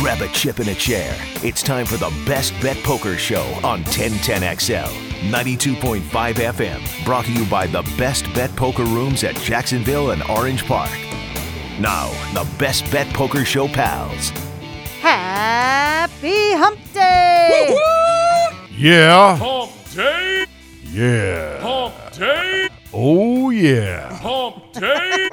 grab a chip and a chair. It's time for the Best Bet Poker Show on 1010XL, 92.5 FM. Brought to you by the Best Bet Poker Rooms at Jacksonville and Orange Park. Now, the Best Bet Poker Show pals. Happy Hump Day! Woo-hoo! Yeah. Hump Day! Yeah. Hump Day! Oh, yeah. Hump Day!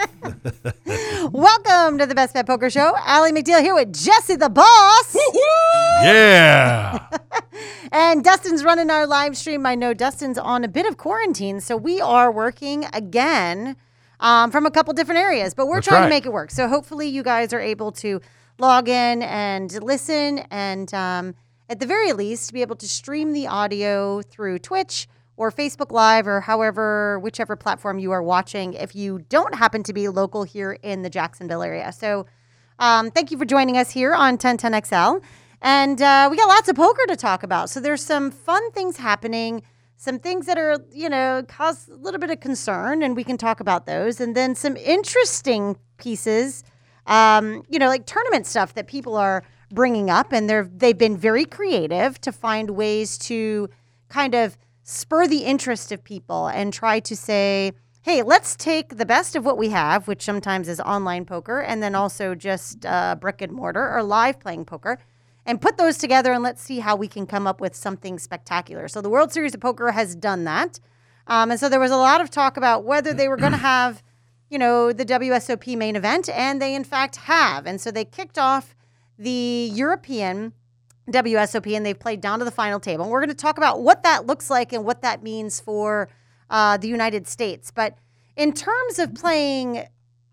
Welcome to the Best Bet Poker Show. Allie McNeil here with Jesse the Boss. Woo-hoo! Yeah. And Dustin's running our live stream. I know Dustin's on a bit of quarantine, so we are working again from a couple different areas, but we're That's trying right. to make it work. So hopefully you guys are able to log in and listen and at the very least be able to stream the audio through Twitch or Facebook Live or whichever platform you are watching if you don't happen to be local here in the Jacksonville area. So thank you for joining us here on 1010XL. And we got lots of poker to talk about. So there's some fun things happening, some things that are, cause a little bit of concern, and we can talk about those. And then some interesting pieces, like tournament stuff that people are bringing up. And they've been very creative to find ways to kind of spur the interest of people and try to say, hey, let's take the best of what we have, which sometimes is online poker, and then also just brick and mortar or live playing poker, and put those together and let's see how we can come up with something spectacular. So the World Series of Poker has done that. And so there was a lot of talk about whether they were going to have, the WSOP main event, and they in fact have. And so they kicked off the European WSOP, and they've played down to the final table. And we're going to talk about what that looks like and what that means for the United States. But in terms of playing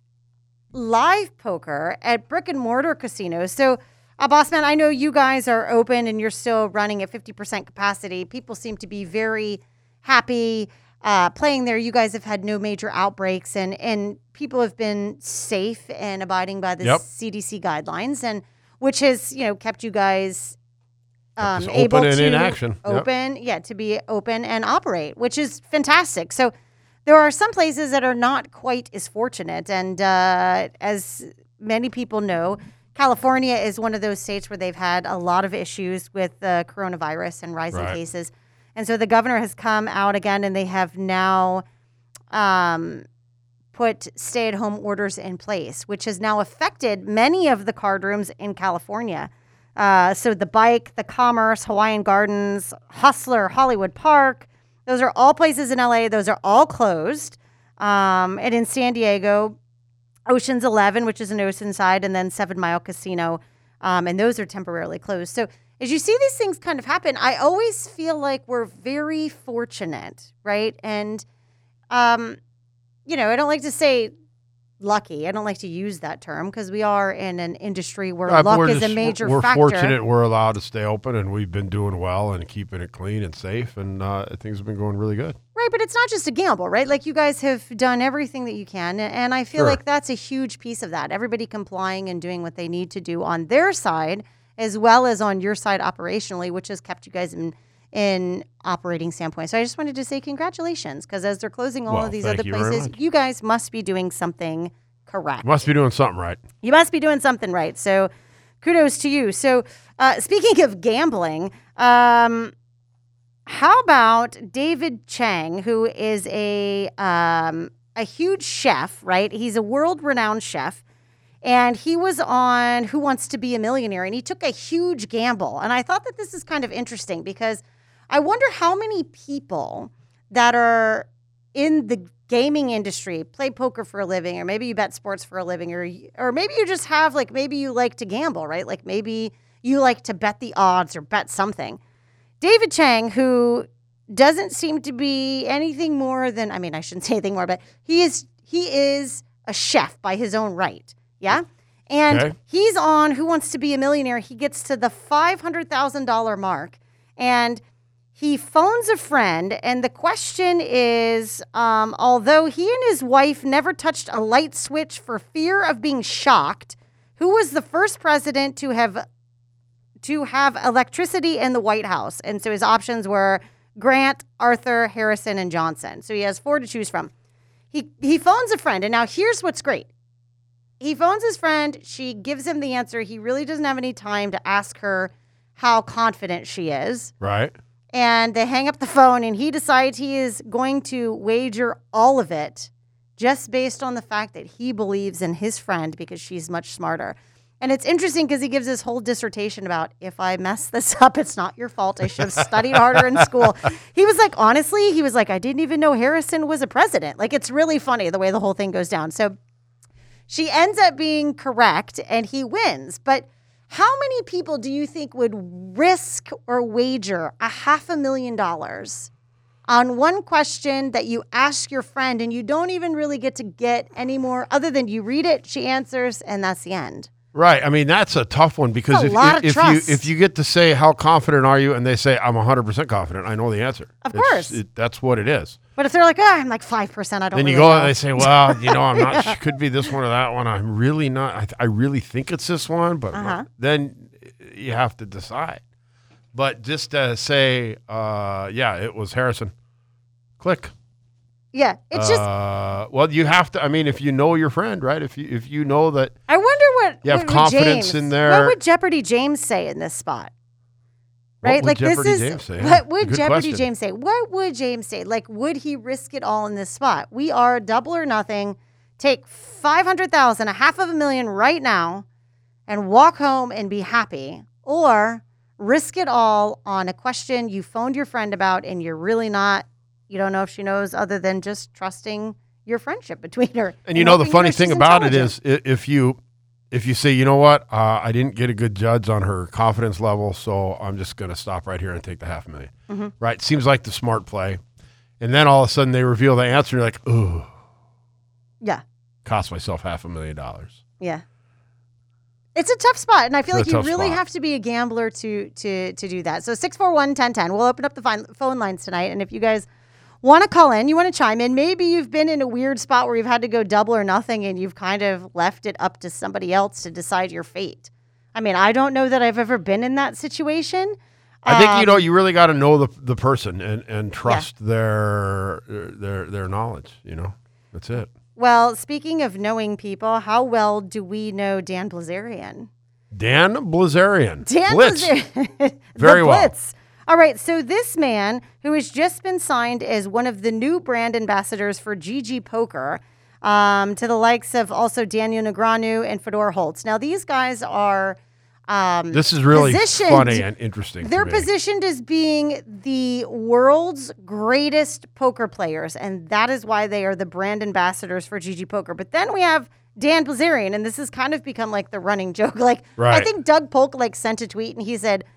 live poker at brick and mortar casinos, so Boss Man, I know you guys are open and you're still running at 50% capacity. People seem to be very happy playing there. You guys have had no major outbreaks, and people have been safe and abiding by the CDC guidelines, and which has kept you guys able open and to in action. To be open and operate, which is fantastic. So there are some places that are not quite as fortunate, and as many people know, California is one of those states where they've had a lot of issues with the coronavirus and rising cases. And so the governor has come out again, and they have now put stay-at-home orders in place, which has now affected many of the card rooms in California. So the Bike, the Commerce, Hawaiian Gardens, Hustler, Hollywood Park, those are all places in LA. Those are all closed. And in San Diego, Ocean's 11, which is an Oceanside, and then 7 Mile Casino, and those are temporarily closed. So as you see these things kind of happen, I always feel like we're very fortunate, right? And, I don't like to say lucky. I don't like to use that term because we are in an industry where luck is a major factor. We're fortunate we're allowed to stay open, and we've been doing well and keeping it clean and safe, and things have been going really good. Right, but it's not just a gamble, right? Like you guys have done everything that you can, and I feel like that's a huge piece of that. Everybody complying and doing what they need to do on their side as well as on your side operationally, which has kept you guys in operating standpoint. So I just wanted to say congratulations, because as they're closing all of these other places, you guys must be doing something correct. Must be doing something right. You must be doing something right. So kudos to you. So speaking of gambling, how about David Chang, who is a huge chef, right? He's a world-renowned chef. And he was on Who Wants to Be a Millionaire, and he took a huge gamble. And I thought that this is kind of interesting because I wonder how many people that are in the gaming industry play poker for a living, or maybe you bet sports for a living, or maybe you just have, like, maybe you like to gamble, right? Like maybe you like to bet the odds or bet something. David Chang, who doesn't seem to be anything more than, I mean, I shouldn't say anything more, but he is a chef by his own right. Yeah. And he's on Who Wants to Be a Millionaire. He gets to the $500,000 mark, and he phones a friend. And the question is, although he and his wife never touched a light switch for fear of being shocked, who was the first president to have electricity in the White House? And so his options were Grant, Arthur, Harrison, and Johnson. So he has 4 to choose from. He phones a friend. And now here's what's great. he phones his friend. She gives him the answer. He really doesn't have any time to ask her how confident she is. Right. And they hang up the phone, and he decides he is going to wager all of it just based on the fact that he believes in his friend because she's much smarter. And it's interesting because he gives this whole dissertation about, if I mess this up, it's not your fault. I should have studied harder in school. He was like, honestly, he was like, I didn't even know Harrison was a president. Like, it's really funny the way the whole thing goes down. So she ends up being correct, and he wins. But how many people do you think would risk or wager $500,000 on one question that you ask your friend and you don't even really get to get any more other than you read it, she answers, and that's the end? Right. I mean, that's a tough one because if you get to say, how confident are you? And they say, I'm 100% confident. I know the answer. Of course. That's what it is. But if they're like, I'm like 5%, I don't Then really you go know. and they say, well, I'm not, could be this one or that one. I'm really not, I really think it's this one, but then you have to decide. But just to say, it was Harrison. Click. Yeah, it's just. Well, you have to. I mean, if you know your friend, right? If you know that. I wonder what you have what confidence James, in there. What would Jeopardy James say in this spot? Right, What would like Jeopardy this is James say? what would Good Jeopardy question. James say? What would James say? Like, would he risk it all in this spot? We are double or nothing. Take 500,000, $500,000 right now, and walk home and be happy, or risk it all on a question you phoned your friend about, and you're really not. You don't know if she knows, other than just trusting your friendship between her. And the funny she's thing about it intelligent. is, if you say, you know what, I didn't get a good judge on her confidence level, so I'm just going to stop right here and take the $500,000. Mm-hmm. Right? Seems like the smart play. And then all of a sudden they reveal the answer. And you're like, ooh, Yeah. cost myself $500,000. Yeah. It's a tough spot, and I feel It's a like you tough really spot. have to be a gambler to do that. So 641-1010. We'll open up the phone lines tonight, and if you guys want to call in, you want to chime in, maybe you've been in a weird spot where you've had to go double or nothing, and you've kind of left it up to somebody else to decide your fate. I mean, I don't know that I've ever been in that situation. I think, you really got to know the person and trust their knowledge, That's it. Well, speaking of knowing people, how well do we know Dan Blazarian? Dan Blazarian. Dan Blitz. Blazarian. Very well. Blitz. All right, so this man, who has just been signed as one of the new brand ambassadors for GG Poker, to the likes of also Daniel Negreanu and Fedor Holtz. Now, these guys are This is really positioned- funny and interesting. They're to me. positioned as being the world's greatest poker players, and that is why they are the brand ambassadors for GG Poker. But then we have Dan Blazarian, and this has kind of become like the running joke. Like, Right. I think Doug Polk sent a tweet, and he said,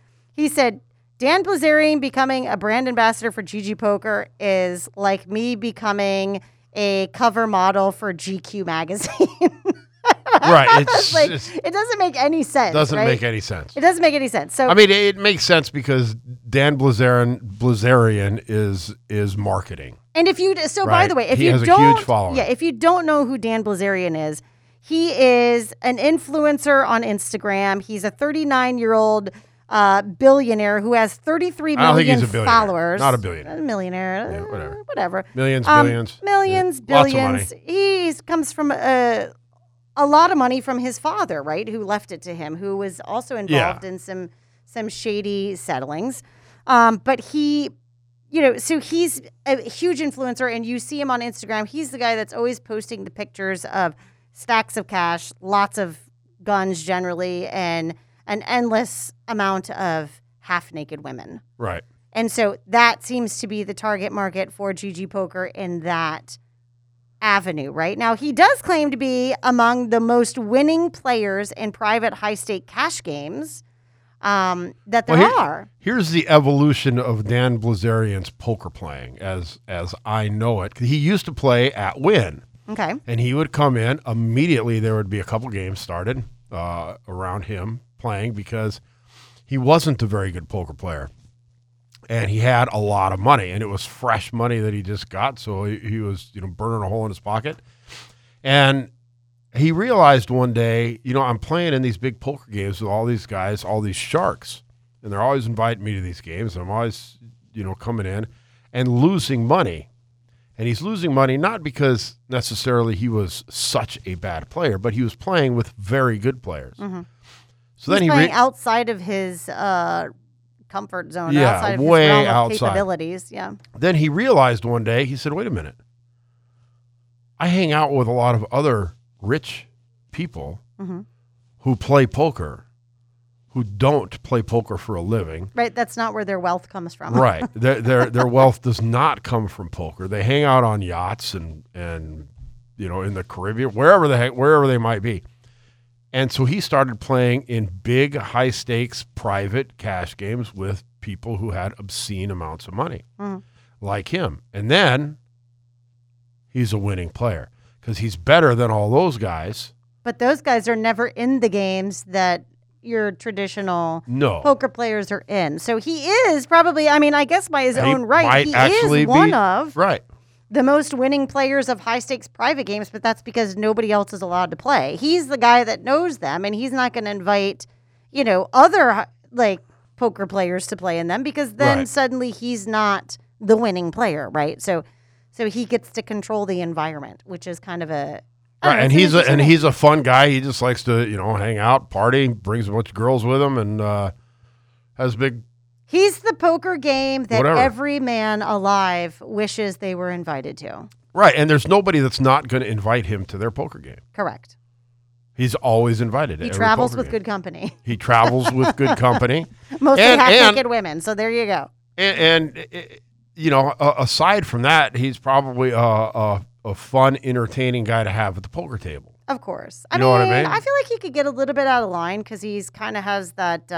Dan Blazarian becoming a brand ambassador for GG Poker is like me becoming a cover model for GQ magazine. Right. It doesn't make any sense. Doesn't right? make any sense. It doesn't make any sense. So I mean, it makes sense because Dan Blazarian is marketing. And if you, so by Right. the way, if He you has a don't, huge following. yeah, if you don't know who Dan Blazarian is, he is an influencer on Instagram. He's a 39-year-old billionaire who has 33 I don't think million he's a billionaire. followers. Not a billionaire. A millionaire. Yeah, whatever. Whatever. Millions, billions. Millions, Yeah. Lots of billions. money. He comes from a lot of money from his father, right? Who left it to him, who was also involved in some shady settlings. But he, so he's a huge influencer, and you see him on Instagram. He's the guy that's always posting the pictures of stacks of cash, lots of guns generally, and an endless amount of half-naked women. Right. And so that seems to be the target market for GG Poker in that avenue, right? Now, he does claim to be among the most winning players in private high-stake cash games that there are. Here's the evolution of Dan Blazarian's poker playing as I know it. He used to play at Wynn. Okay. And he would come in immediately. There would be a couple games started around him playing because he wasn't a very good poker player, and he had a lot of money, and it was fresh money that he just got. So he was burning a hole in his pocket, and he realized one day, I'm playing in these big poker games with all these guys, all these sharks, and they're always inviting me to these games. And I'm always coming in and losing money. And he's losing money not because necessarily he was such a bad player, but he was playing with very good players. Mm-hmm. So then he's playing outside of his comfort zone, Yeah, outside of way his realm of outside. capabilities. Yeah. Then he realized one day, he said, wait a minute. I hang out with a lot of other rich people Mm-hmm. who play poker, who don't play poker for a living. Right. That's not where their wealth comes from. Right. Their wealth does not come from poker. They hang out on yachts and you know, in the Caribbean, wherever they might be. And so he started playing in big, high stakes, private cash games with people who had obscene amounts of money, like him. And then he's a winning player because he's better than all those guys. But those guys are never in the games that your traditional No. poker players are in. So he is probably, I mean, I guess by his own right, he is one of right. the most winning players of high stakes private games, but that's because nobody else is allowed to play. He's the guy that knows them, and he's not going to invite, you know, other like poker players to play in them because then Right. suddenly he's not the winning player, right? So he gets to control the environment, which is kind of a I don't Right, know, it's an interesting he's a fun guy. He just likes to, you know, hang out, party, brings a bunch of girls with him, and has big. He's the poker game that Whatever. every man alive wishes they were invited to. Right, and there's nobody that's not going to invite him to their poker game. Correct. He's always invited. To He every travels poker with game. good company. He travels with good company, Mostly And- half-naked women. So there you go. and you know, aside from that, he's probably a fun, entertaining guy to have at the poker table. Of course. You know what I mean? I feel like he could get a little bit out of line because he's kind of has that.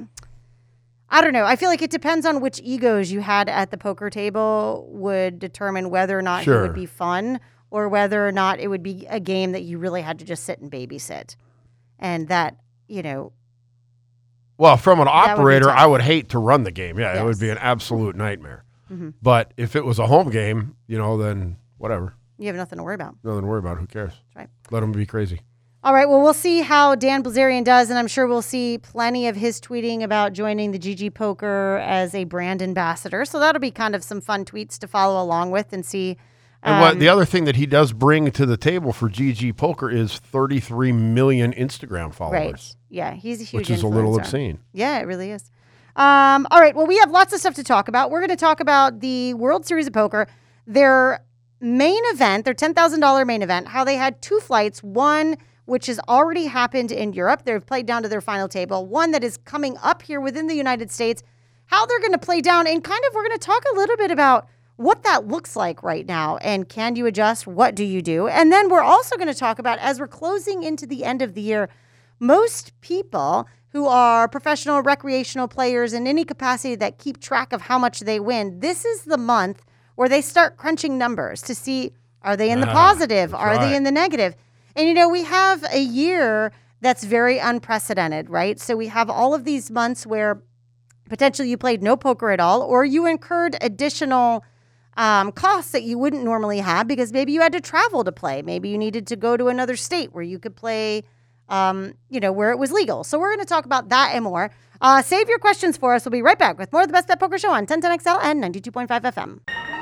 I don't know. I feel like it depends on which egos you had at the poker table would determine whether or not Sure. he would be fun or whether or not it would be a game that you really had to just sit and babysit. And that, you know, Well, from an would be operator, tough. I would hate to run the game. Yeah, it would Yes. be an absolute nightmare. Mm-hmm. But if it was a home game, you know, then whatever. you have nothing to worry about. Nothing to worry about. Who cares? That's right. Let them be crazy. All right. Well, we'll see how Dan Blazarian does, and I'm sure we'll see plenty of his tweeting about joining the GG Poker as a brand ambassador. So that'll be kind of some fun tweets to follow along with and see. And what the other thing that he does bring to the table for GG Poker is 33 million Instagram followers, Right. Yeah, he's a huge which is a little influencer. obscene. Yeah, it really is. All right. Well, we have lots of stuff to talk about. We're going to talk about the World Series of Poker, their main event, their $10,000 main event, how they had two flights, one which has already happened in Europe. They've played down to their final table, one that is coming up here within the United States, how they're going to play down, and kind of we're going to talk a little bit about what that looks like right now, and can you adjust? What do you do? And then we're also going to talk about, as we're closing into the end of the year, most people who are professional recreational players in any capacity that keep track of how much they win, this is the month where they start crunching numbers to see, are they in the positive? that's Are right. they in the negative? And, you know, we have a year that's very unprecedented, right? So we have all of these months where potentially you played no poker at all, or you incurred additional costs that you wouldn't normally have because maybe you had to travel to play. Maybe you needed to go to another state where you could play, you know, where it was legal. So we're going to talk about that and more. Save your questions for us. We'll be right back with more of the Best Bet Poker Show on 1010XL and 92.5 FM.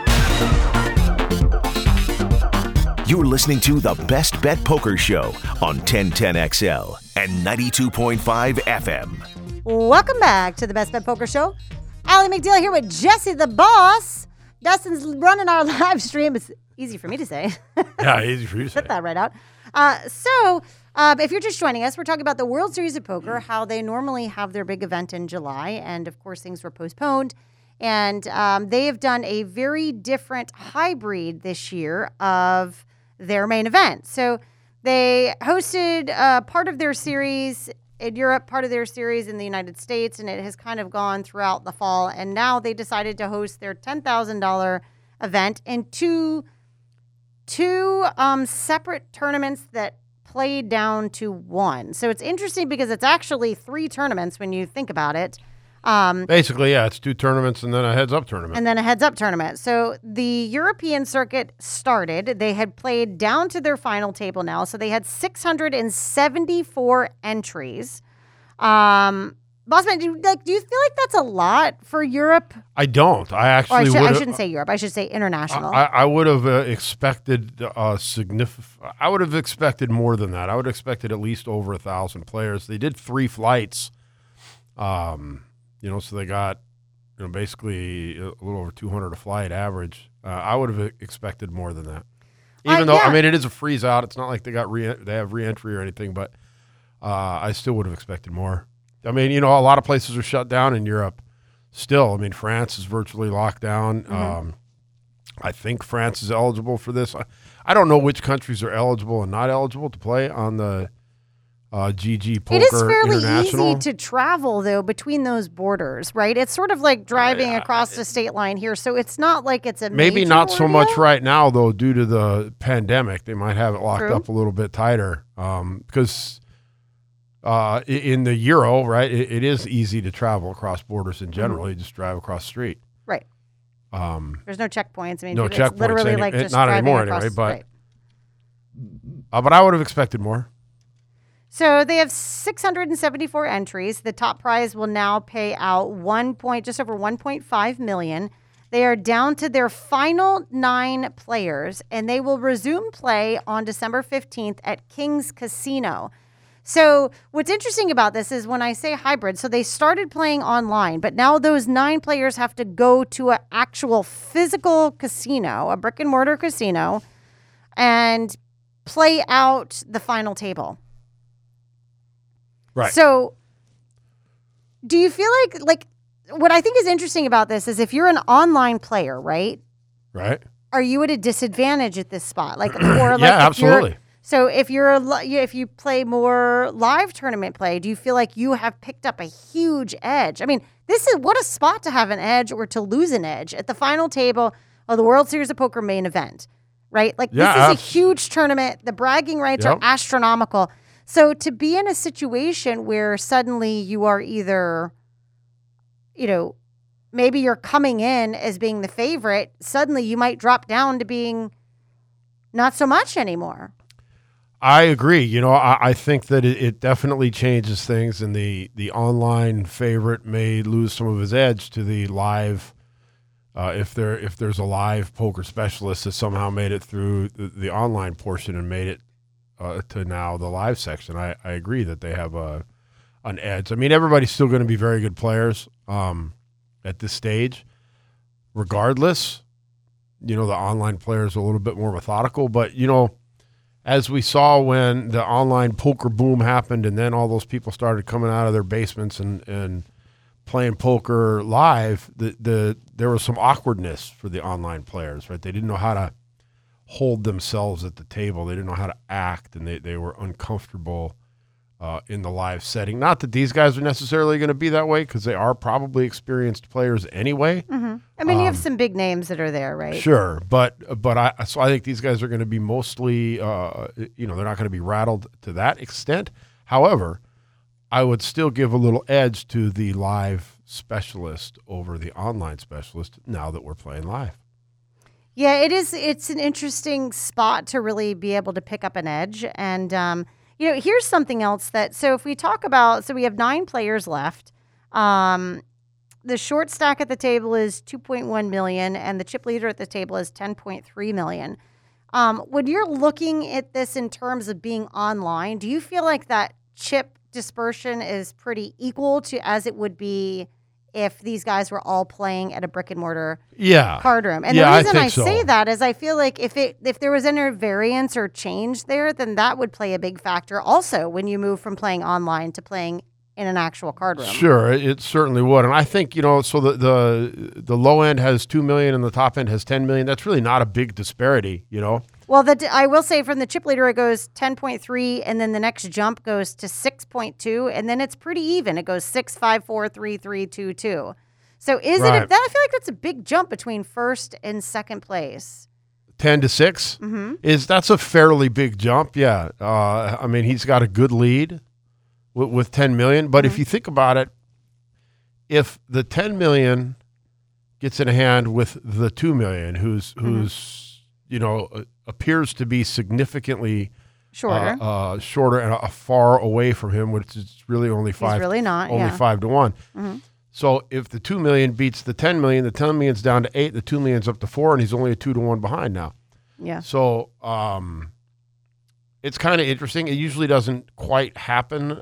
You're listening to the Best Bet Poker Show on 1010XL and 92.5 FM. Welcome back to the Best Bet Poker Show. Allie McDeal here with Jesse the Boss. Dustin's running our live stream. It's easy for me to say. Yeah, easy for you to say. Put that right out. If you're just joining us, we're talking about the World Series of Poker, how they normally have their big event in July. And, of course, things were postponed. And they have done a very different hybrid this year of their main event. So they hosted part of their series in Europe, part of their series in the United States, and it has kind of gone throughout the fall. And now they decided to host their $10,000 event in two separate tournaments that played down to one. So it's interesting because it's actually three tournaments when you think about it. Basically, yeah, it's two tournaments and then a heads-up tournament. And then a heads-up tournament. So the European circuit started. They had played down to their final table now. So they had 674 entries. Bossman, do you feel like that's a lot for Europe? I don't. I Or actually I shouldn't say Europe. I should say international. I would have expected I would have expected more than that. I would have expected at least over 1,000 players. They did 3 flights, so they got basically a little over 200 a flight average. I would have expected more than that. Even though it is a freeze out, it's not like they have re-entry or anything, but I still would have expected more. I mean, a lot of places are shut down in Europe still. I mean, France is virtually locked down. Mm-hmm. I think France is eligible for this. I don't know which countries are eligible and not eligible to play on the GG Poker It is fairly International. easy to travel, though, between those borders, right? It's sort of like driving across the state line here, so it's not like it's a Maybe major not so ordeal. much right now, though, due to the pandemic. They might have it locked True. up a little bit tighter because in the Euro, right, it is easy to travel across borders in general. You just drive across the street. Right. There's no checkpoints. I mean, No it's checkpoints literally like just not driving anymore across. anyway, but I would have expected more. So they have 674 entries. The top prize will now pay out just over 1.5 million. They are down to their final 9 players, and they will resume play on December 15th at King's Casino. So what's interesting about this is when I say hybrid, so they started playing online, but now those 9 players have to go to an actual physical casino, a brick and mortar casino, and play out the final table. Right. So do you feel like what I think is interesting about this is if you're an online player, right? Right. Are you at a disadvantage at this spot? Like, or like Yeah, if you're- absolutely. So if if you play more live tournament play, do you feel like you have picked up a huge edge? I mean, this is what a spot to have an edge or to lose an edge at the final table of the World Series of Poker main event, right? Like this is a huge tournament. The bragging rights are astronomical. So to be in a situation where suddenly you are either, maybe you're coming in as being the favorite, suddenly you might drop down to being not so much anymore. I agree. I think that it definitely changes things, and the online favorite may lose some of his edge to the live. If there's a live poker specialist that somehow made it through the online portion and made it to now the live section, I agree that they have an edge. I mean, everybody's still going to be very good players at this stage, regardless. The online players are a little bit more methodical, but as we saw when the online poker boom happened, and then all those people started coming out of their basements and playing poker live, there was some awkwardness for the online players, right? They didn't know how to hold themselves at the table. They didn't know how to act, and they were uncomfortable in the live setting. Not that these guys are necessarily going to be that way, because they are probably experienced players anyway. Mm-hmm. I mean, you have some big names that are there, right? Sure, but I think these guys are going to be mostly, they're not going to be rattled to that extent. However, I would still give a little edge to the live specialist over the online specialist now that we're playing live. Yeah, it is. It's an interesting spot to really be able to pick up an edge. And, here's something else so if we talk about, we have 9 players left. The short stack at the table is 2.1 million, and the chip leader at the table is 10.3 million. When you're looking at this in terms of being online, do you feel like that chip dispersion is pretty equal to as it would be if these guys were all playing at a brick and mortar card room? And the reason I say that is I feel like if there was any variance or change there, then that would play a big factor also when you move from playing online to playing in an actual card room. Sure, it certainly would. And I think, so the low end has 2 million and the top end has 10 million. That's really not a big disparity, Well, I will say from the chip leader, it goes 10.3, and then the next jump goes to 6.2, and then it's pretty even. It goes 6, 5, 4, 3, 3, 2, 2. So is it? I feel like that's a big jump between first and second place. 10 to 6 that's a fairly big jump. Yeah, I mean, he's got a good lead with 10 million. But if you think about it, if the 10 million gets in hand with the 2 million, who's appears to be significantly Shorter. and far away from him, which is really only five. He's really not. Only 5-1. Mhm. So if the 2 million beats the 10 million, the 10 million's down to 8, the 2 million's up to 4, and he's only a 2-1 behind now. Yeah. So it's kind of interesting. It usually doesn't quite happen.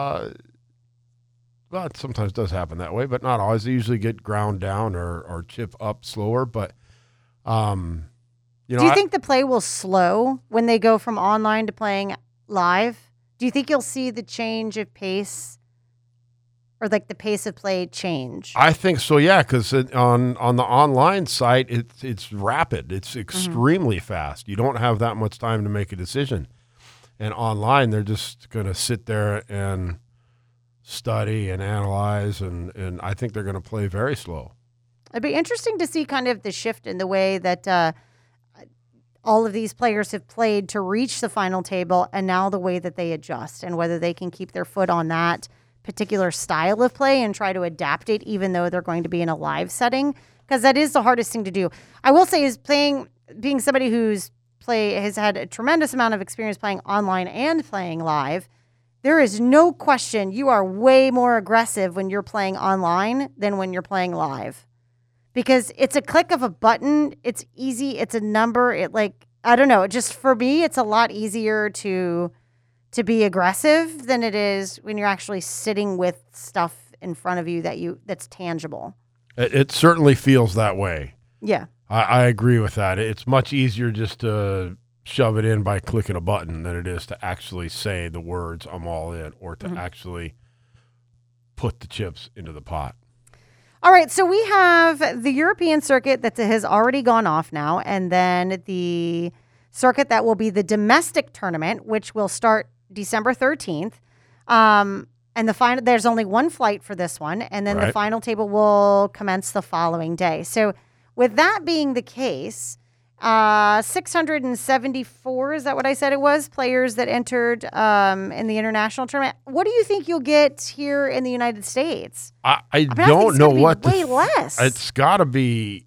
Well, it sometimes does happen that way, but not always. They usually get ground down or chip up slower. But, do you think the play will slow when they go from online to playing live? Do you think you'll see the change of pace or like the pace of play change? I think so, yeah, because on the online site, it's rapid. It's extremely fast. You don't have that much time to make a decision. And online, they're just going to sit there and study and analyze, and I think they're going to play very slow. It'd be interesting to see kind of the shift in the way that all of these players have played to reach the final table, and now the way that they adjust and whether they can keep their foot on that particular style of play and try to adapt it even though they're going to be in a live setting, because that is the hardest thing to do. I will say is being somebody has had a tremendous amount of experience playing online and playing live, there is no question you are way more aggressive when you're playing online than when you're playing live. Because it's a click of a button, it's easy, it's a number, I don't know, just for me, it's a lot easier to be aggressive than it is when you're actually sitting with stuff in front of you that's tangible. It certainly feels that way. Yeah. I agree with that. It's much easier just to shove it in by clicking a button than it is to actually say the words "I'm all in" or to actually put the chips into the pot. All right, so we have the European circuit that has already gone off now, and then the circuit that will be the domestic tournament, which will start December 13th. And there's only one flight for this one, and then the final table will commence the following day. So with that being the case, 674, is that what I said it was, players that entered in the international tournament. What do you think you'll get here in the United States? I don't know what. Way less. It's got to be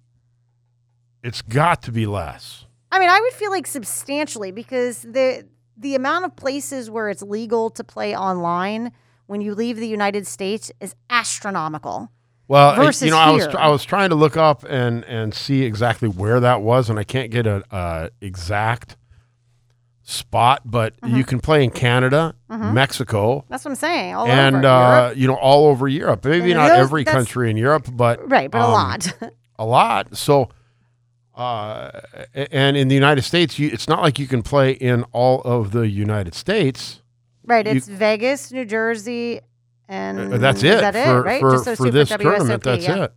less. I mean, I would feel like substantially, because the amount of places where it's legal to play online when you leave the United States is astronomical. Well, versus I was trying to look up and see exactly where that was, and I can't get a exact spot, but you can play in Canada, Mexico. That's what I'm saying. All and over Europe. All over Europe. Maybe not every country in Europe, but a lot. A lot. So, and in the United States, it's not like you can play in all of the United States. Right. It's Vegas, New Jersey. And that's it. Is that it, right? For this WSOP, tournament, that's it.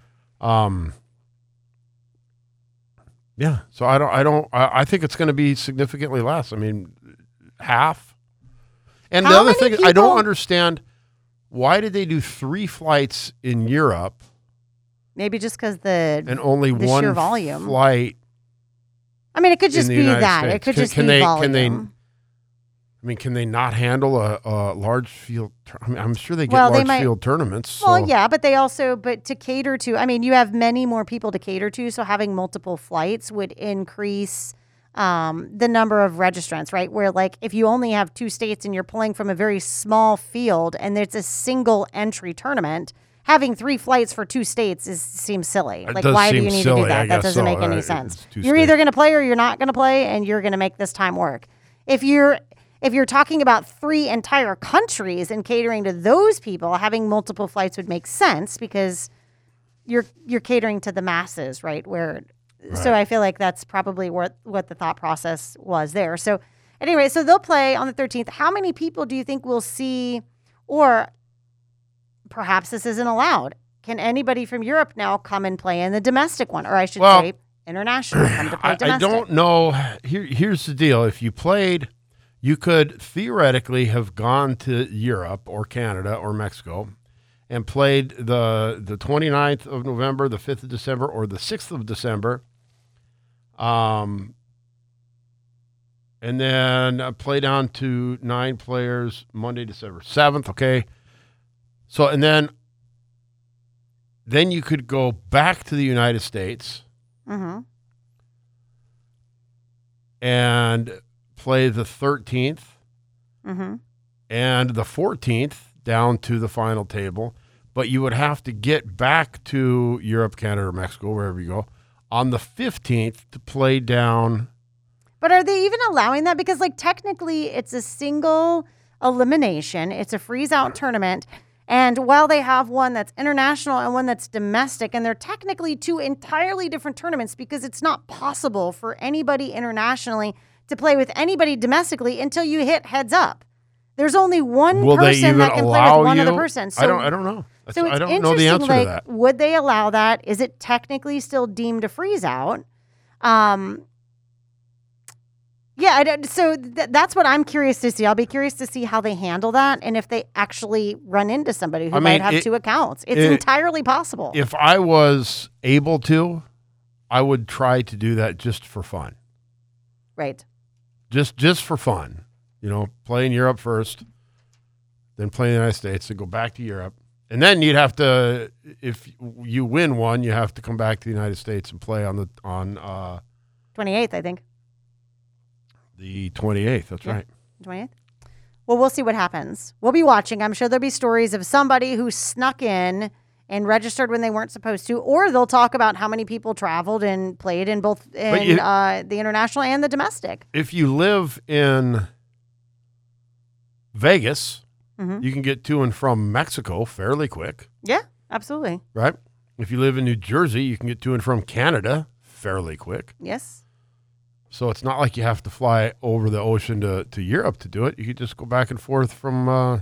Yeah. So I think it's going to be significantly less. I mean, half. And the other thing, I don't understand, why did they do 3 flights in Europe? Maybe just because and only the one sheer volume. flight. I mean, it could just be that. It could just be volume. Can they not handle a large field? I'm sure they get large field tournaments. Well, yeah, but to cater to, you have many more people to cater to, so having multiple flights would increase the number of registrants, right? Where, if you only have 2 states and you're pulling from a very small field and it's a single entry tournament, having 3 flights for 2 states seems silly. Why do you need to do that? That doesn't make any sense. You're either going to play or you're not going to play, and you're going to make this time work. If you're talking about 3 entire countries and catering to those people, having multiple flights would make sense because you're catering to the masses, right? So I feel like that's probably what the thought process was there. So anyway, so they'll play on the 13th. How many people do you think we'll see, or perhaps this isn't allowed? Can anybody from Europe now come and play in the domestic one? Or I should say international, come to play domestic. I don't know. Here's the deal. If you played... You could theoretically have gone to Europe or Canada or Mexico and played the 29th of November, the 5th of December, or the 6th of December, and then play down to 9 players Monday, December 7th, okay? So, and then you could go back to the United States and play the 13th and the 14th down to the final table, but you would have to get back to Europe, Canada, or Mexico, wherever you go, on the 15th to play down. But are they even allowing that? Because, like, technically it's a single elimination. It's a freeze-out tournament. And while they have one that's international and one that's domestic, and they're technically two entirely different tournaments because it's not possible for anybody internationally to play with anybody domestically until you hit heads up. There's only one person that can play with one other person. So, I don't know. So it's I don't know the answer like, to that. Would they allow that? Is it technically still deemed a freeze out? So that's what I'm curious to see. I'll be curious to see how they handle that and if they actually run into somebody who might have two accounts. It's entirely possible. If I was able to, I would try to do that just for fun. Right. Just for fun. You know, play in Europe first, then play in the United States, then go back to Europe. And then you'd have to, if you win one, you have to come back to the United States and play on 28th, I think. The 28th, that's right. 28th? Well, we'll see what happens. We'll be watching. I'm sure there'll be stories of somebody who snuck in and registered when they weren't supposed to, or they'll talk about how many people traveled and played in both the international and the domestic. If you live in Vegas, you can get to and from Mexico fairly quick. Yeah, absolutely. Right? If you live in New Jersey, you can get to and from Canada fairly quick. Yes. So it's not like you have to fly over the ocean to Europe to do it. You could just go back and forth from...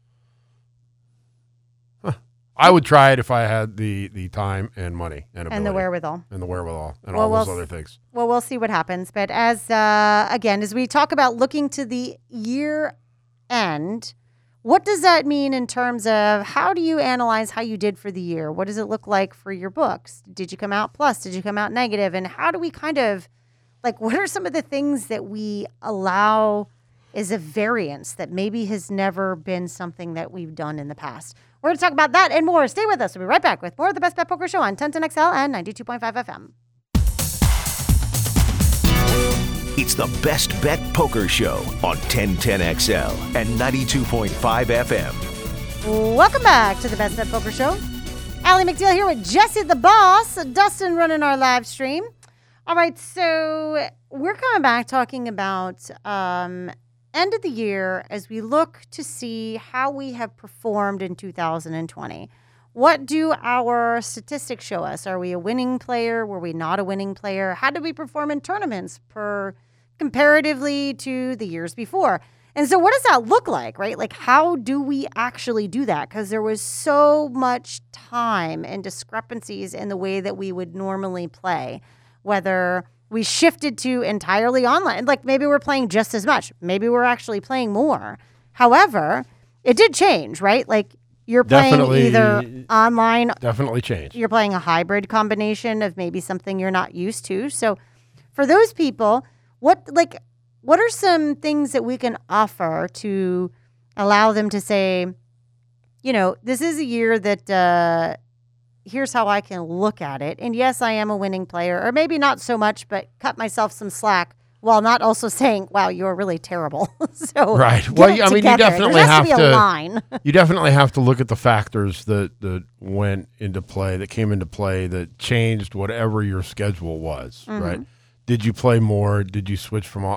I would try it if I had the time and money and ability. And the wherewithal. And all those other things. Well, we'll see what happens. But as we talk about looking to the year end, what does that mean in terms of how do you analyze how you did for the year? What does it look like for your books? Did you come out plus? Did you come out negative? And how do we kind of, like, what are some of the things that we allow as a variance that maybe has never been something that we've done in the past? We're going to talk about that and more. Stay with us. We'll be right back with more of the Best Bet Poker Show on 1010XL and 92.5 FM. It's the Best Bet Poker Show on 1010XL and 92.5 FM. Welcome back to the Best Bet Poker Show. Allie McDeal here with Jesse the Boss, Dustin running our live stream. All right, so we're coming back talking about end of the year as we look to see how we have performed in 2020. What do our statistics show us? Are we a winning player? Were we not a winning player? How did we perform in tournaments comparatively to the years before? And so what does that look like, right? Like, how do we actually do that? Because there was so much time and discrepancies in the way that we would normally play, whether we shifted to entirely online. Like, maybe we're playing just as much. Maybe we're actually playing more. However, it did change, right? Like, you're playing either online. Definitely changed. You're playing a hybrid combination of maybe something you're not used to. So for those people, what are some things that we can offer to allow them to say, you know, this is a year that here's how I can look at it. And yes, I am a winning player, or maybe not so much, but cut myself some slack while not also saying, wow, you're really terrible. So right. Well, I mean, you definitely have to be a line. You definitely have to look at the factors that went into play, that came into play, that changed whatever your schedule was, right? Did you play more? Did you switch from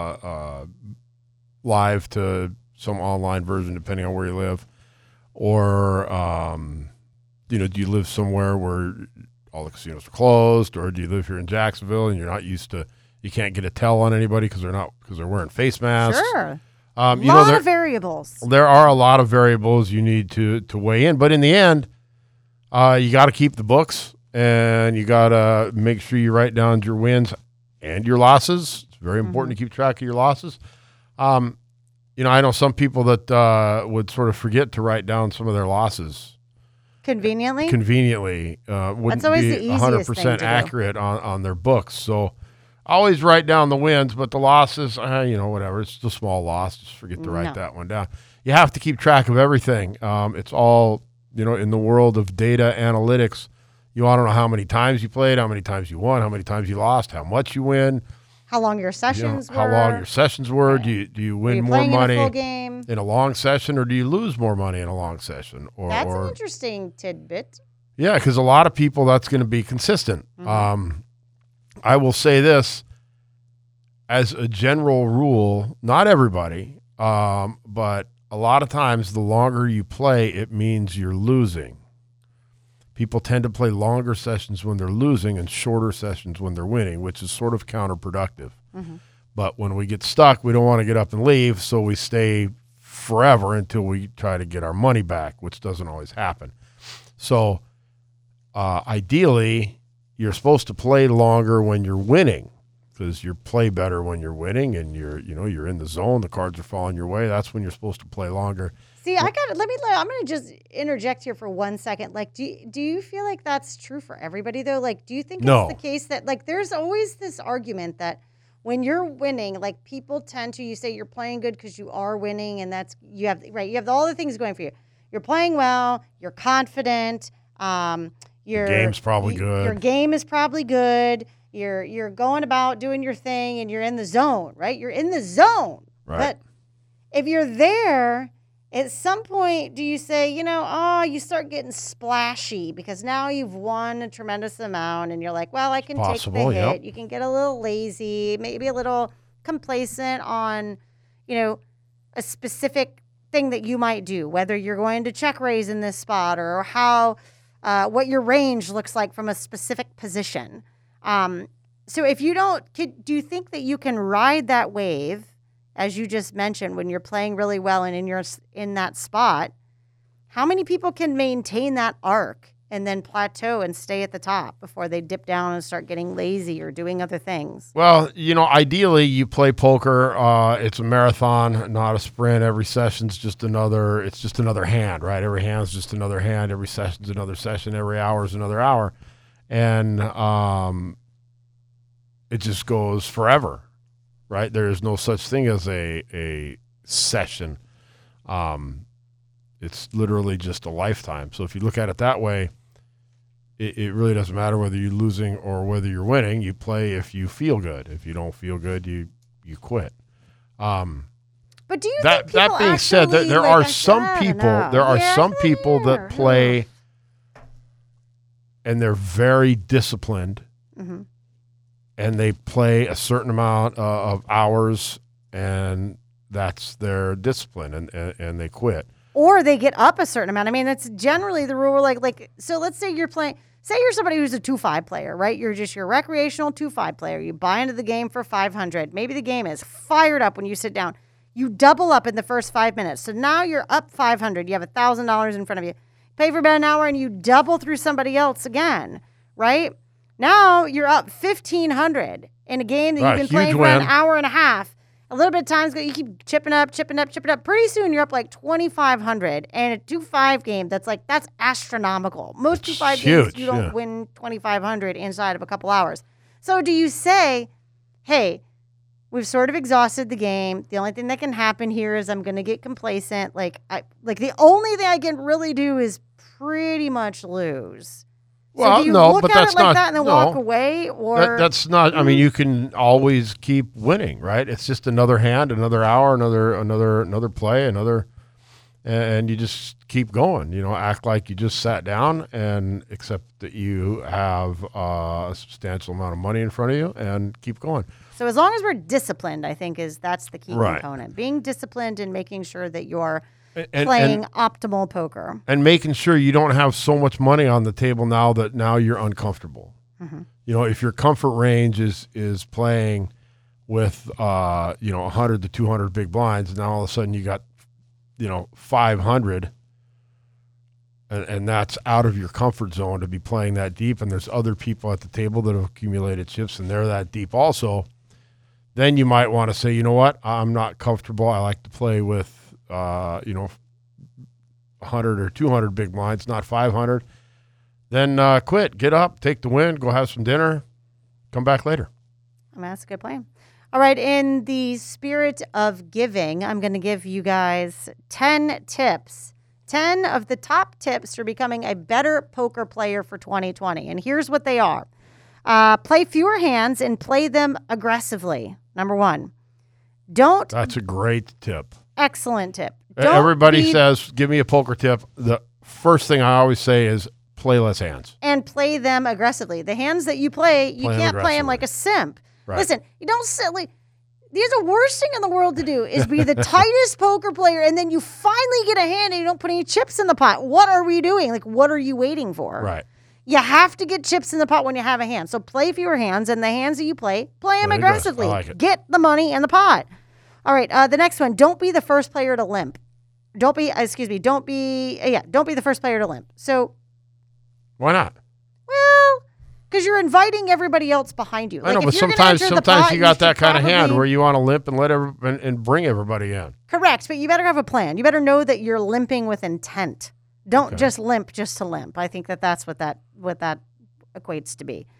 live to some online version, depending on where you live? Or, do you live somewhere where all the casinos are closed? Or do you live here in Jacksonville and you're not used to, you can't get a tell on anybody because they're wearing face masks? Sure. A lot of variables. There are a lot of variables you need to weigh in. But in the end, you got to keep the books and you got to make sure you write down your wins and your losses. It's very important to keep track of your losses. I know some people that would sort of forget to write down some of their losses. Conveniently, wouldn't be 100% accurate on their books. So always write down the wins, but the losses, whatever. It's a small loss. Just forget to write that one down. You have to keep track of everything. It's all, in the world of data analytics, you want to know how many times you played, how many times you won, how many times you lost, how much you win, how long your You know, sessions how were. long your sessions were. Right. Do you Are win you more playing money in a full game? in a long session, or do you lose more money in a long session? That's or an interesting tidbit. Yeah, because a lot of people, that's going to be consistent. Mm-hmm. I will say this as a general rule, not everybody, but a lot of times the longer you play, it means you're losing. People tend to play longer sessions when they're losing and shorter sessions when they're winning, which is sort of counterproductive. Mm-hmm. But when we get stuck, we don't want to get up and leave, so we stay forever until we try to get our money back, which doesn't always happen. So ideally, you're supposed to play longer when you're winning, because you play better when you're winning and you're in the zone. The cards are falling your way. That's when you're supposed to play longer. See, I'm going to just interject here for 1 second. Like, do you feel like that's true for everybody though? Like, do you think No. it's the case that like there's always this argument that when you're winning, like people tend to, you say you're playing good because you are winning, and that's you have all the things going for you. You're playing well. You're confident. Your game's probably good. Your game is probably good. You're going about doing your thing, and you're in the zone, right? You're in the zone. Right. But if you're there, at some point, do you say, you start getting splashy because now you've won a tremendous amount, and you're like, well, I can take the hit. Yep. You can get a little lazy, maybe a little complacent on, a specific thing that you might do, whether you're going to check raise in this spot or how what your range looks like from a specific position. So if you do you think that you can ride that wave, as you just mentioned, when you're playing really well and in that spot? How many people can maintain that arc and then plateau and stay at the top before they dip down and start getting lazy or doing other things? Well, ideally you play poker. It's a marathon, not a sprint. Every session's just another hand, right? Every hand's just another hand. Every session's another session. Every hour's another hour. And it just goes forever, right? There is no such thing as a session. It's literally just a lifetime. So if you look at it that way, it really doesn't matter whether you're losing or whether you're winning. You play if you feel good. If you don't feel good, you quit. But do you think people that being said, actually, there like, are some people. There are some people that play, and they're very disciplined, Mm-hmm. and they play a certain amount of hours, and that's their discipline, and they quit. Or they get up a certain amount. I mean, that's generally the rule. So let's say you're somebody who's a 2-5 player, right? You're just your recreational 2-5 player. You buy into the game for 500. Maybe the game is fired up when you sit down. You double up in the first 5 minutes. So now you're up 500. You have $1,000 in front of you. Pay for about an hour and you double through somebody else again, right? Now you're up 1,500 in a game that you've been playing for an hour and a half. A little bit of time's go. You keep chipping up. Pretty soon you're up like 2,500. And a 2-5 game, that's astronomical. Most 2-5 games, you don't win 2,500 inside of a couple hours. So do you say, hey, we've sort of exhausted the game. The only thing that can happen here is I'm going to get complacent. The only thing I can really do is pretty much lose. Well, so do you no, look but at that's it like not, that and then walk away, or that's not. I mean, you can always keep winning, right? It's just another hand, another hour, another play, and you just keep going. Act like you just sat down, and except that you have a substantial amount of money in front of you, and keep going. So as long as we're disciplined, I think that's the key Right. component. Being disciplined and making sure that you're And playing optimal poker. and making sure you don't have so much money on the table now you're uncomfortable. Mm-hmm. If your comfort range is playing with 100 to 200 big blinds, now all of a sudden you got 500, and that's out of your comfort zone to be playing that deep, and there's other people at the table that have accumulated chips and they're that deep also. Then you might want to say, you know what, I'm not comfortable. I like to play with 100 or 200 big blinds, not 500, then quit, get up, take the win, go have some dinner, come back later. That's a good plan. All right. In the spirit of giving, I'm going to give you guys 10 tips, 10 of the top tips for becoming a better poker player for 2020. And here's what they are. Play fewer hands and play them aggressively. Number 1. Don't. That's a great tip. Excellent tip. Everybody says, give me a poker tip. The first thing I always say is play less hands. And play them aggressively. The hands that you play, you can't play them like a simp. Right. Listen, you don't silly. The worst thing in the world to do is be the tightest poker player, and then you finally get a hand and you don't put any chips in the pot. What are we doing? Like, what are you waiting for? Right. You have to get chips in the pot when you have a hand. So play fewer hands, and the hands that you play them aggressively. I like it. Get the money in the pot. All right, the next one. Don't be the first player to limp. Don't be the first player to limp. So. Why not? Well, because you're inviting everybody else behind you. I know, but sometimes you got that kind of hand where you want to limp and and bring everybody in. Correct, but you better have a plan. You better know that you're limping with intent. Don't just limp just to limp. I think that's what that equates to be.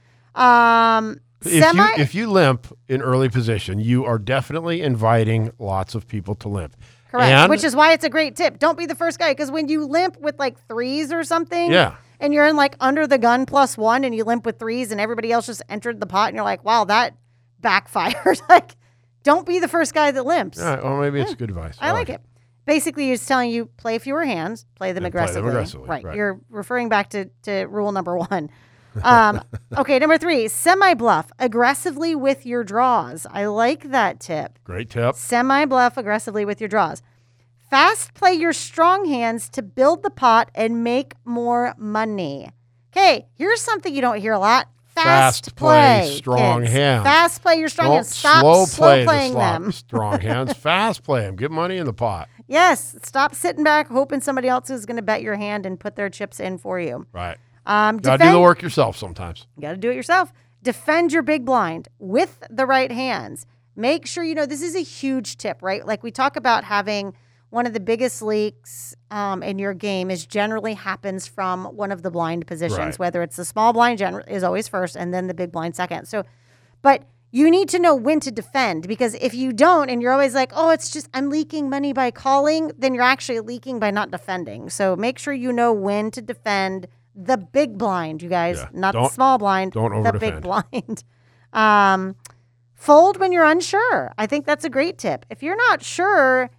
If you limp in early position, you are definitely inviting lots of people to limp. Correct, which is why it's a great tip. Don't be the first guy, because when you limp with like threes or something, and you're in like under the gun +1 and you limp with threes and everybody else just entered the pot and you're like, wow, that backfired. Like, don't be the first guy that limps. Well, maybe it's good advice. I like it. Basically, it's telling you play fewer hands, play them aggressively. Right. You're referring back to rule number 1. Okay, number 3, semi-bluff aggressively with your draws. I like that tip. Great tip. Semi-bluff aggressively with your draws. Fast play your strong hands to build the pot and make more money. Okay, here's something you don't hear a lot. Fast play strong hands. Fast play your strong hands. Stop slow playing them. Strong hands. Fast play them. Get money in the pot. Yes. Stop sitting back hoping somebody else is going to bet your hand and put their chips in for you. Right. Got to do the work yourself sometimes. You got to do it yourself. Defend your big blind with the right hands. Make sure you know this is a huge tip, right? Like we talk about having one of the biggest leaks in your game generally happens from one of the blind positions, whether it's the small blind is always first and then the big blind second. So, but you need to know when to defend, because if you don't and you're always like, oh, it's just I'm leaking money by calling, then you're actually leaking by not defending. So make sure you know when to defend the big blind, you guys, not the small blind, the big blind. Fold when you're unsure. I think that's a great tip. If you're not sure,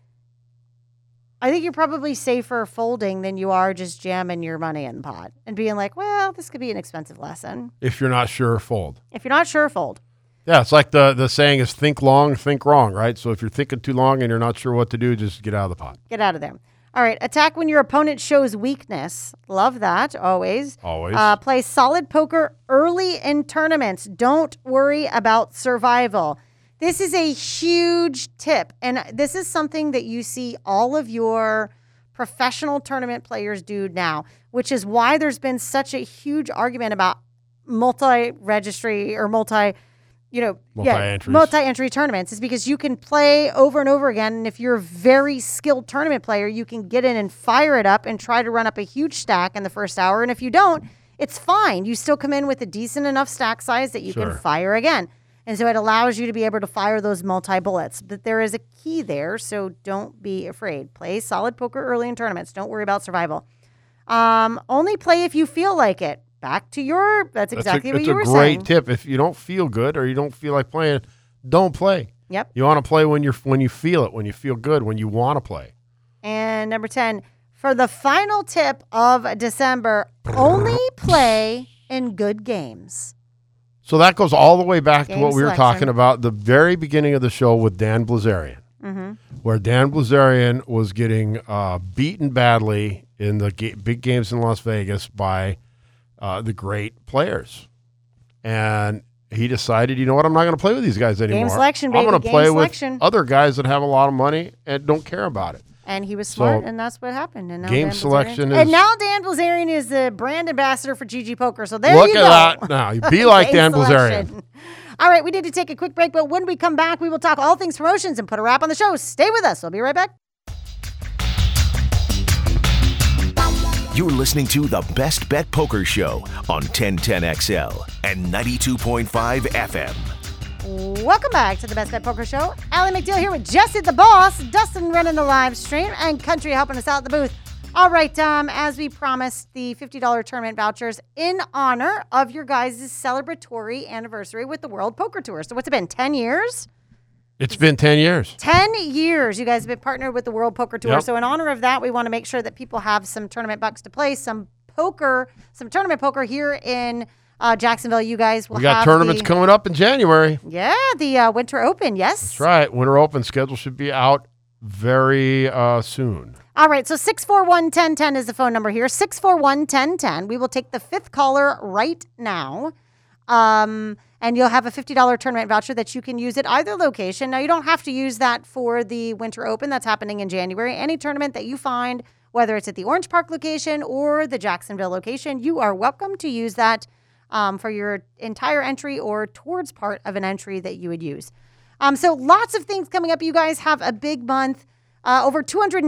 I think you're probably safer folding than you are just jamming your money in the pot and being like, well, this could be an expensive lesson. If you're not sure, fold. If you're not sure, fold. Yeah, it's like the saying is think long, think wrong, right? So if you're thinking too long and you're not sure what to do, just get out of the pot. Get out of there. All right. Attack when your opponent shows weakness. Love that. Always. Always. Play solid poker early in tournaments. Don't worry about survival. This is a huge tip, and this is something that you see all of your professional tournament players do now, which is why there's been such a huge argument about multi-registry or multi-entry tournaments, is because you can play over and over again, and if you're a very skilled tournament player, you can get in and fire it up and try to run up a huge stack in the first hour, and if you don't, it's fine. You still come in with a decent enough stack size that you can fire again. And so it allows you to be able to fire those multi-bullets. But there is a key there, so don't be afraid. Play solid poker early in tournaments. Don't worry about survival. Only play if you feel like it. Back to that's exactly what you were saying. It's a great tip. If you don't feel good or you don't feel like playing, don't play. Yep. You want to play when you feel it, when you feel good, when you want to play. And number 10, for the final tip of December, only play in good games. So that goes all the way back to what we were talking about the very beginning of the show with Dan Blazarian, where Dan Blazarian was getting beaten badly in the big games in Las Vegas by the great players. And he decided, you know what, I'm not going to play with these guys anymore. Game selection, baby. I'm going to play with other guys that have a lot of money and don't care about it. And he was smart, and that's what happened. And now game selection and now Dan Blazarian is the brand ambassador for GG Poker. So there you go. Look at that now. You be like Dan Blazarian. All right, we need to take a quick break, but when we come back, we will talk all things promotions and put a wrap on the show. Stay with us. We'll be right back. You're listening to the Best Bet Poker Show on 1010XL and 92.5 FM. Welcome back to the Best Bet Poker Show. Allie McDeal here with Jesse the Boss, Dustin running the live stream, and Country helping us out at the booth. All right, as we promised, the $50 tournament vouchers in honor of your guys' celebratory anniversary with the World Poker Tour. So what's it been, 10 years? It's been 10 years. 10 years you guys have been partnered with the World Poker Tour. Yep. So in honor of that, we want to make sure that people have some tournament bucks to play, some tournament poker here in Jacksonville. You guys will have We got tournaments coming up in January. Yeah, the Winter Open, yes. That's right. Winter Open schedule should be out very soon. All right, so 641-1010 is the phone number here. 641-1010. We will take the fifth caller right now. And you'll have a $50 tournament voucher that you can use at either location. Now, you don't have to use that for the Winter Open. That's happening in January. Any tournament that you find, whether it's at the Orange Park location or the Jacksonville location, you are welcome to use that for your entire entry or towards part of an entry that you would use. So lots of things coming up. You guys have a big month. Over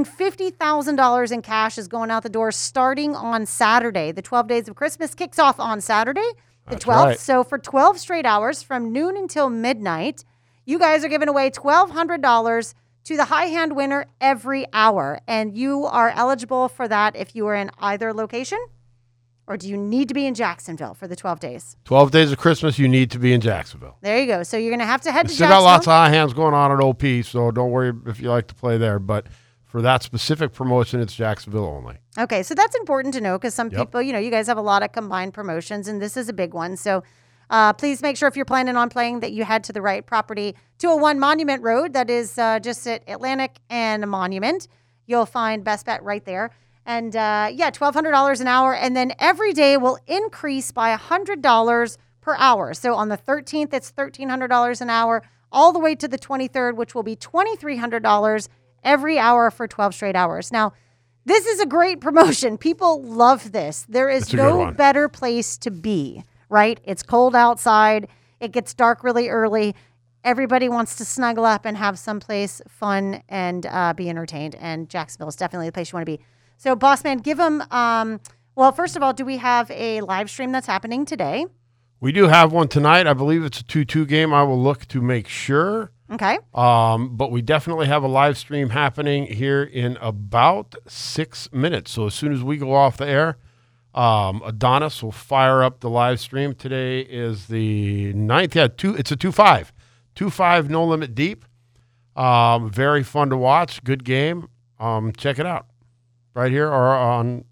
$250,000 in cash is going out the door starting on Saturday. The 12 Days of Christmas kicks off on Saturday, the 12th. Right. So for 12 straight hours from noon until midnight, you guys are giving away $1,200 to the high hand winner every hour. And you are eligible for that if you are in either location. Or do you need to be in Jacksonville for the 12 days? 12 Days of Christmas, you need to be in Jacksonville. There you go. So you're going to have to head to Still Jacksonville. got lots of high hands going on at OP, so don't worry if you like to play there. But for that specific promotion, it's Jacksonville only. Okay, so that's important to know because some Yep. people, you guys have a lot of combined promotions, and this is a big one. So please make sure if you're planning on playing that you head to the right property. 201 Monument Road, that is just at Atlantic and Monument. You'll find Best Bet right there. And $1,200 an hour. And then every day will increase by $100 per hour. So on the 13th, it's $1,300 an hour, all the way to the 23rd, which will be $2,300 every hour for 12 straight hours. Now, this is a great promotion. People love this. There is It's a good no one. better place to be, right? It's cold outside. It gets dark really early. Everybody wants to snuggle up and have someplace fun and be entertained. And Jacksonville is definitely the place you want to be. So, Boss Man, give them, first of all, do we have a live stream that's happening today? We do have one tonight. I believe it's a 2-2 game. I will look to make sure. Okay. But we definitely have a live stream happening here in about 6 minutes. So as soon as we go off the air, Adonis will fire up the live stream. Today is the 9th. Yeah, it's a 2-5. 2-5 No Limit Deep. Very fun to watch. Good game. Check it out. Right here or on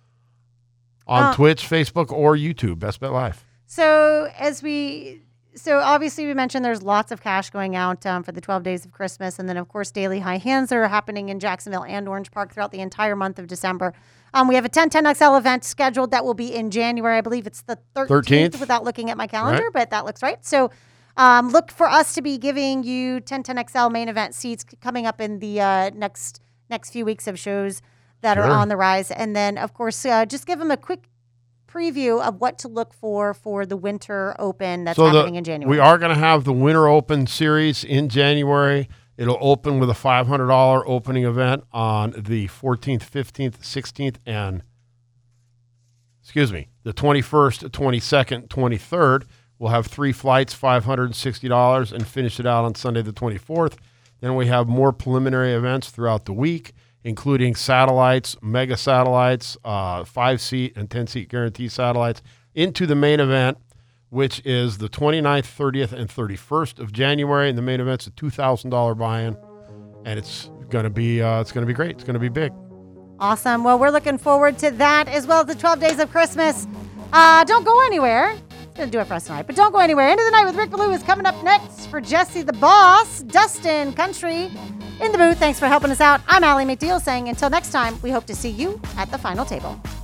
Twitch, Facebook, or YouTube, Best Bet Live. So obviously we mentioned there's lots of cash going out for the 12 Days of Christmas. And then, of course, daily high hands are happening in Jacksonville and Orange Park throughout the entire month of December. We have a 1010XL event scheduled that will be in January. I believe it's the 13th without looking at my calendar, Right. but that looks right. So look for us to be giving you 1010XL main event seats coming up in the next few weeks of shows that are on the rise. And then, of course, just give them a quick preview of what to look for the Winter Open that's happening in January. We are going to have the Winter Open series in January. It'll open with a $500 opening event on the 14th, 15th, 16th, and the 21st, 22nd, 23rd. We'll have 3 flights, $560, and finish it out on Sunday the 24th. Then we have more preliminary events throughout the week, including satellites, mega satellites, 5-seat and 10-seat guarantee satellites, into the main event, which is the 29th, 30th, and 31st of January. And the main event's a $2,000 buy-in, and it's going to be great. It's going to be big. Awesome. Well, we're looking forward to that as well as the 12 Days of Christmas. Don't go anywhere. It's going to do it for us tonight, but don't go anywhere. End of the Night with Rick Ballou is coming up next for Jesse the Boss. Dustin Country in the booth. Thanks for helping us out. I'm Allie McDeal saying until next time, we hope to see you at the final table.